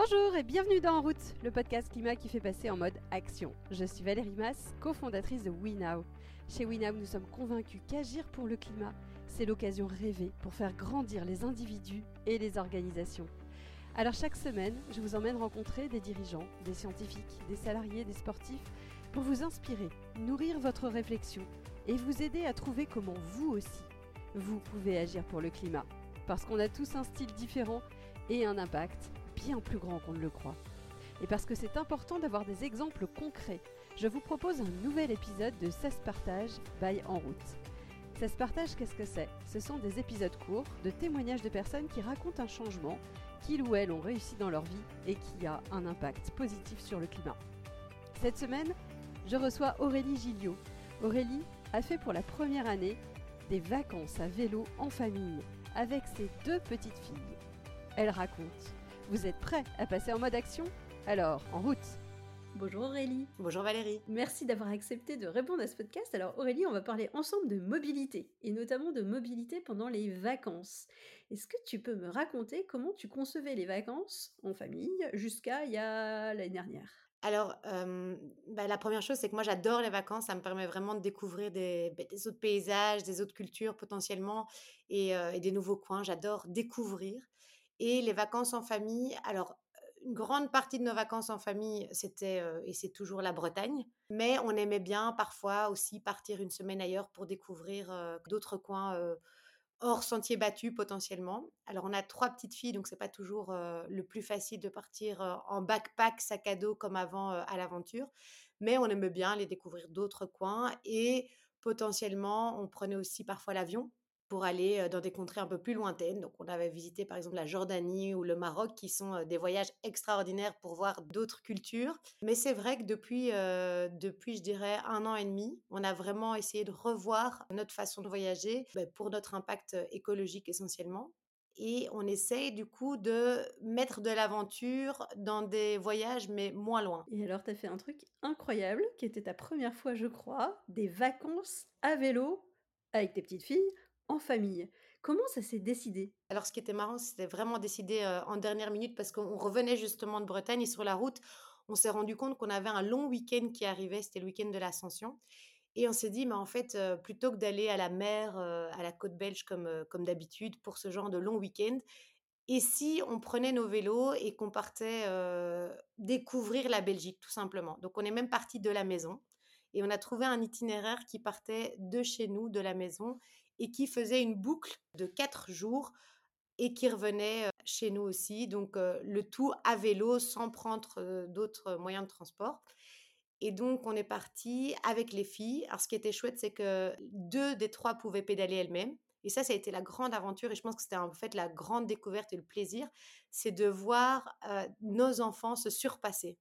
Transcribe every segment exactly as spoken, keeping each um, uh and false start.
Bonjour et bienvenue dans En route, le podcast climat qui fait passer en mode action. Je suis Valérie Mas, cofondatrice de WeNow. Chez WeNow, nous sommes convaincus qu'agir pour le climat, c'est l'occasion rêvée pour faire grandir les individus et les organisations. Alors chaque semaine, je vous emmène rencontrer des dirigeants, des scientifiques, des salariés, des sportifs, pour vous inspirer, nourrir votre réflexion et vous aider à trouver comment vous aussi, vous pouvez agir pour le climat. Parce qu'on a tous un style différent et un impact bien plus grand qu'on ne le croit. Et parce que c'est important d'avoir des exemples concrets, je vous propose un nouvel épisode de Ça se partage by En route. Ça se partage, qu'est-ce que c'est ? Ce sont des épisodes courts de témoignages de personnes qui racontent un changement qu'ils ou elles ont réussi dans leur vie et qui a un impact positif sur le climat. Cette semaine, je reçois Aurélie Gilliot. Aurélie a fait pour la première année des vacances à vélo en famille avec ses deux petites filles. Elle raconte. Vous êtes prêts à passer en mode action ? Alors, en route ! Bonjour Aurélie. Bonjour Valérie. Merci d'avoir accepté de répondre à ce podcast. Alors Aurélie, on va parler ensemble de mobilité, et notamment de mobilité pendant les vacances. Est-ce que tu peux me raconter comment tu concevais les vacances en famille jusqu'à il y a l'année dernière ? Alors, euh, bah, la première chose, c'est que moi, j'adore les vacances. Ça me permet vraiment de découvrir des, bah, des autres paysages, des autres cultures potentiellement et, euh, et des nouveaux coins. J'adore découvrir. Et les vacances en famille, alors, une grande partie de nos vacances en famille, c'était euh, et c'est toujours la Bretagne. Mais on aimait bien parfois aussi partir une semaine ailleurs pour découvrir euh, d'autres coins euh, hors sentier battu potentiellement. Alors on a trois petites filles, donc c'est pas toujours euh, le plus facile de partir euh, en backpack, sac à dos comme avant euh, à l'aventure, mais on aimait bien aller découvrir d'autres coins et potentiellement on prenait aussi parfois l'avion pour aller euh, dans des contrées un peu plus lointaines. Donc on avait visité par exemple la Jordanie ou le Maroc qui sont euh, des voyages extraordinaires pour voir d'autres cultures. Mais c'est vrai que depuis, euh, depuis, je dirais, un an et demi, on a vraiment essayé de revoir notre façon de voyager bah, pour notre impact écologique essentiellement. Et on essaye du coup de mettre de l'aventure dans des voyages, mais moins loin. Et alors, tu as fait un truc incroyable, qui était ta première fois, je crois, des vacances à vélo avec tes petites filles en famille. Comment ça s'est décidé ? Alors, ce qui était marrant, c'était vraiment décidé euh, en dernière minute parce qu'on revenait justement de Bretagne et sur la route, on s'est rendu compte qu'on avait un long week-end qui arrivait, c'était le week-end de l'Ascension. Et on s'est dit, mais en fait, euh, plutôt que d'aller à la mer, euh, à la côte belge comme, euh, comme d'habitude pour ce genre de long week-end, et si on prenait nos vélos et qu'on partait euh, découvrir la Belgique, tout simplement. Donc, on est même parti de la maison et on a trouvé un itinéraire qui partait de chez nous, de la maison, et qui faisait une boucle de quatre jours et qui revenait euh, chez nous aussi. Donc, euh, le tout à vélo sans prendre euh, d'autres moyens de transport. Et donc, on est parti avec les filles. Alors, ce qui était chouette, c'est que deux des trois pouvaient pédaler elles-mêmes. Et ça, ça a été la grande aventure. Et je pense que c'était en fait la grande découverte et le plaisir, c'est de voir euh, nos enfants se surpasser.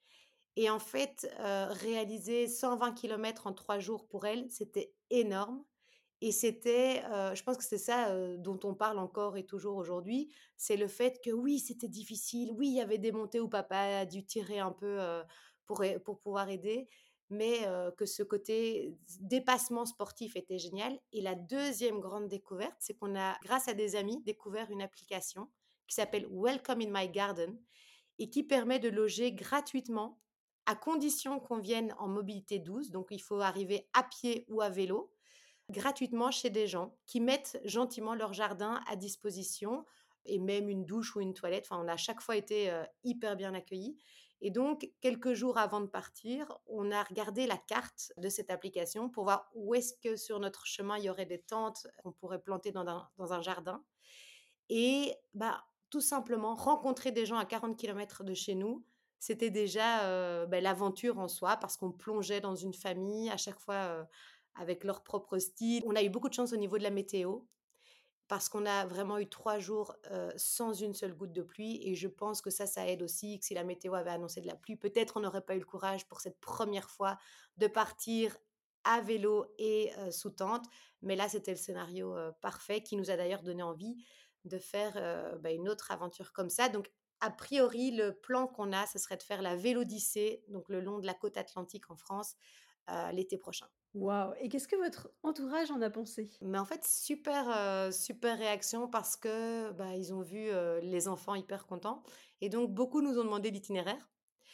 Et en fait, euh, réaliser cent vingt kilomètres en trois jours pour elles, c'était énorme. Et c'était, euh, je pense que c'est ça euh, dont on parle encore et toujours aujourd'hui, c'est le fait que oui, c'était difficile, oui, il y avait des montées où papa a dû tirer un peu euh, pour, a- pour pouvoir aider, mais euh, que ce côté dépassement sportif était génial. Et la deuxième grande découverte, c'est qu'on a, grâce à des amis, découvert une application qui s'appelle Welcome in My Garden et qui permet de loger gratuitement à condition qu'on vienne en mobilité douce, donc il faut arriver à pied ou à vélo, gratuitement chez des gens qui mettent gentiment leur jardin à disposition et même une douche ou une toilette. Enfin, on a à chaque fois été euh, hyper bien accueillis. Et donc, quelques jours avant de partir, on a regardé la carte de cette application pour voir où est-ce que sur notre chemin, il y aurait des tentes qu'on pourrait planter dans un, dans un jardin. Et bah, tout simplement, rencontrer des gens à quarante kilomètres de chez nous, c'était déjà euh, bah, l'aventure en soi parce qu'on plongeait dans une famille à chaque fois euh, avec leur propre style. On a eu beaucoup de chance au niveau de la météo parce qu'on a vraiment eu trois jours euh, sans une seule goutte de pluie et je pense que ça, ça aide aussi, que si la météo avait annoncé de la pluie, peut-être on n'aurait pas eu le courage pour cette première fois de partir à vélo et euh, sous tente, mais là, c'était le scénario euh, parfait qui nous a d'ailleurs donné envie de faire euh, bah, une autre aventure comme ça. Donc, a priori, le plan qu'on a, ce serait de faire la Vélodyssée, donc le long de la côte atlantique en France, euh, l'été prochain. Waouh! Et qu'est-ce que votre entourage en a pensé? Mais en fait, super, heu, super réaction parce que, bah, ils ont vu, heu, les enfants hyper contents et donc beaucoup nous ont demandé l'itinéraire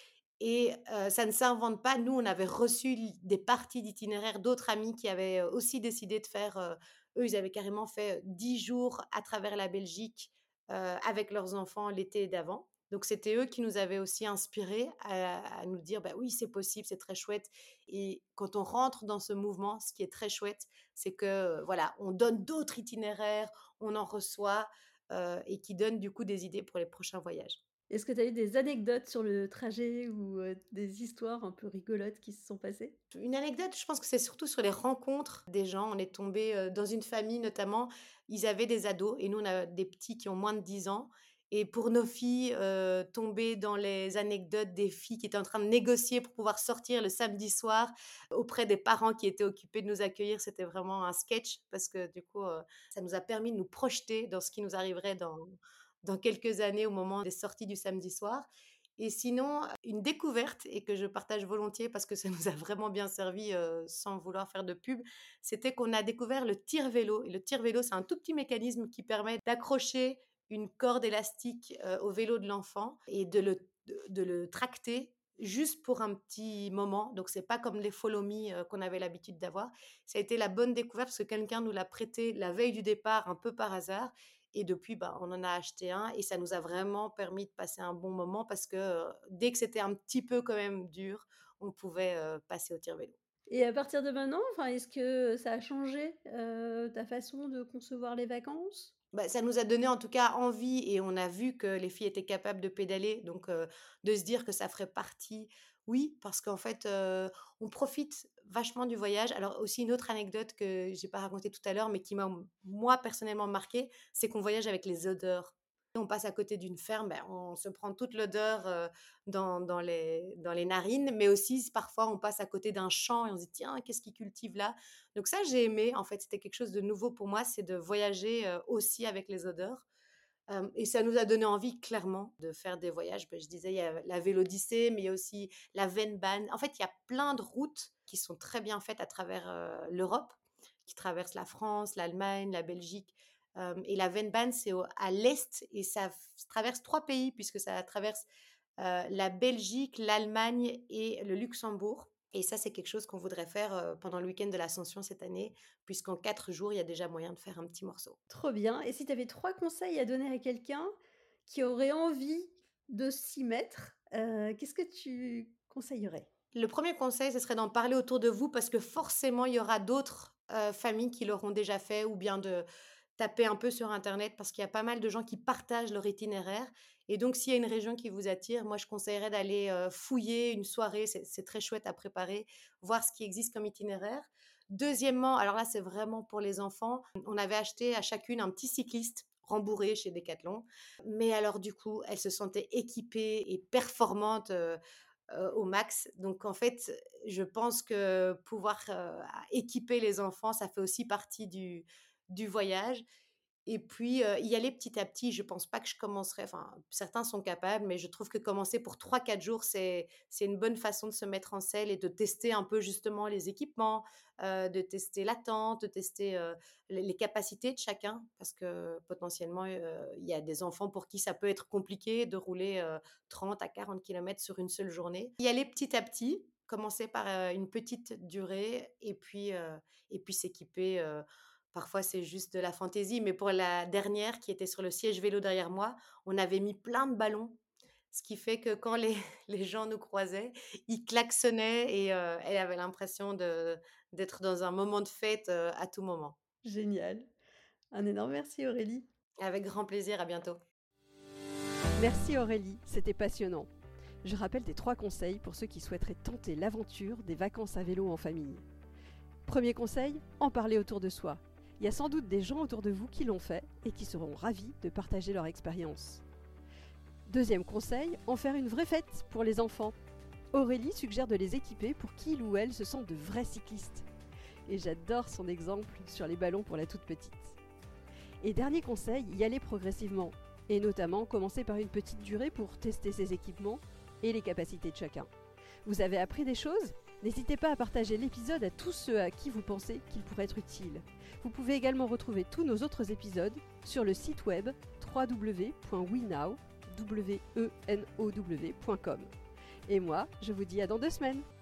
et heu, ça ne s'invente pas. Nous, on avait reçu l des parties d'itinéraire d'autres amis qui avaient, heu, aussi décidé de faire, heu, eux, ils avaient carrément fait dix jours à travers la Belgique, heu, avec leurs enfants l'été d'avant. Donc c'était eux qui nous avaient aussi inspirés à à nous dire: «Bah, oui, c'est possible, c'est très chouette» et quand on rentre dans ce mouvement, ce qui est très chouette, c'est que, heu, voilà, on donne d'autres itinéraires, on en reçoit, heu et qui donnent du coup des idées pour les prochains voyages. Est-ce que tu as eu des anecdotes sur le trajet ou, heu, des histoires un peu rigolotes qui se sont passées? Une anecdote, je pense que c'est surtout sur les rencontres des gens. On est tombé, heu, dans une famille notamment, ils avaient des ados et nous on a des petits qui ont moins de dix ans et pour nos filles, heu, tomber dans les anecdotes des filles qui étaient en train de négocier pour pouvoir sortir le samedi soir auprès des parents qui étaient occupés de nous accueillir, c'était vraiment un sketch parce que du coup, heu, ça nous a permis de nous projeter dans ce qui nous arriverait dans dans quelques années au moment des sorties du samedi soir et sinon, une découverte et que je partage volontiers parce que ça nous a vraiment bien servi, heu, sans vouloir faire de pub, c'était qu'on a découvert le tire-vélo et le tire-vélo, c'est un tout petit mécanisme qui permet d'accrocher une corde élastique, heu, au vélo de l'enfant et de le de de le tracter juste pour un petit moment. Donc c'est pas comme les Follow Me, heu, qu'on avait l'habitude d'avoir. Ça a été la bonne découverte parce que quelqu'un nous l'a prêté la veille du départ un peu par hasard et depuis, bah, on en a acheté un et ça nous a vraiment permis de passer un bon moment parce que, heu, dès que c'était un petit peu quand même dur, on pouvait, heu, passer au tire-vélo. Et à partir de maintenant, enfin, est-ce que ça a changé, heu, ta façon de concevoir les vacances? Bah, ça nous a donné en tout cas envie et on a vu que les filles étaient capables de pédaler, donc heu, de se dire que ça ferait partie oui, parce qu'en fait, heu, on profite vachement du voyage. Alors aussi une autre anecdote que j'ai pas racontée tout à l'heure, mais qui m'a, moi, personnellement marquée, c'est qu'on voyage avec les odeurs. On passe à côté d'une ferme, ben, on se prend toute l'odeur, heu, dans dans les dans les narines, mais aussi parfois on passe à côté d'un champ et on se dit: «Tiens, qu'est-ce qu'ils cultivent là?» Donc ça, j'ai aimé, en fait, c'était quelque chose de nouveau pour moi, c'est de voyager, heu, aussi avec les odeurs. Hem et ça nous a donné envie clairement de faire des voyages. Beh, je disais, il y a la Vélodyssée, mais il y a aussi la Vennbahn. En fait, il y a plein de routes qui sont très bien faites à travers, heu, l'Europe, qui traversent la France, l'Allemagne, la Belgique. Hem et la Vennbahn, c'est au à l'est et ça f traverse trois pays puisque ça traverse, heu, la Belgique, l'Allemagne et le Luxembourg et ça, c'est quelque chose qu'on voudrait faire, heu, pendant le week-end de l'Ascension cette année, puisqu'en quatre jours, il y a déjà moyen de faire un petit morceau. Trop bien. Et si tu avais trois conseils à donner à quelqu'un qui aurait envie de s'y mettre, heu, qu'est-ce que tu conseillerais? Le premier conseil, ce serait d'en parler autour de vous parce que forcément, il y aura d'autres, heu, familles qui l'auront déjà fait ou bien de taper un peu sur internet parce qu'il y a pas mal de gens qui partagent leur itinéraire et donc s'il y a une région qui vous attire, moi, je conseillerais d'aller, heu, fouiller une soirée, c'est c'est très chouette à préparer, voir ce qui existe comme itinéraire. Deuxièmement, alors là, c'est vraiment pour les enfants, on avait acheté à chacune un petit cycliste rembourré chez Decathlon, mais alors du coup, elles se sentaient équipées et performantes, heu heu, au max. Donc en fait, je pense que pouvoir, heu, équiper les enfants, ça fait aussi partie du du voyage et puis, heu, y aller petit à petit. Je pense pas que je commencerai enfin, certains sont capables, mais je trouve que commencer pour trois quatre jours, c'est c'est une bonne façon de se mettre en selle et de tester un peu justement les équipements, heu, de tester la tente, de tester, heu, les les capacités de chacun. Parce que potentiellement, heu, il y a des enfants pour qui ça peut être compliqué de rouler, heu, trente à quarante kilomètres sur une seule journée. Y aller petit à petit, commencer par, heu, une petite durée et puis, heu et puis s'équiper, heu parfois, c'est juste de la fantaisie, mais pour la dernière qui était sur le siège vélo derrière moi, on avait mis plein de ballons, ce qui fait que quand les les gens nous croisaient, ils klaxonnaient et heu, elle avait l'impression de d'être dans un moment de fête, heu, à tout moment. Génial. Un énorme merci Aurélie. Avec grand plaisir, à bientôt. Merci Aurélie, c'était passionnant. Je rappelle tes trois conseils pour ceux qui souhaiteraient tenter l'aventure des vacances à vélo en famille. Premier conseil, en parler autour de soi. Il y a sans doute des gens autour de vous qui l'ont fait et qui seront ravis de partager leur expérience. Deuxième conseil, en faire une vraie fête pour les enfants. Aurélie suggère de les équiper pour qu'ils ou elles se sentent de vrais cyclistes. Et j'adore son exemple sur les ballons pour la toute petite. Et dernier conseil, y aller progressivement. Et notamment commencer par une petite durée pour tester ses équipements et les capacités de chacun. Vous avez appris des choses ? N'hésitez pas à partager l'épisode à tous ceux à qui vous pensez qu'il pourrait être utile. Vous pouvez également retrouver tous nos autres épisodes sur le site web w w w point wenow point com. Et moi, je vous dis à dans deux semaines.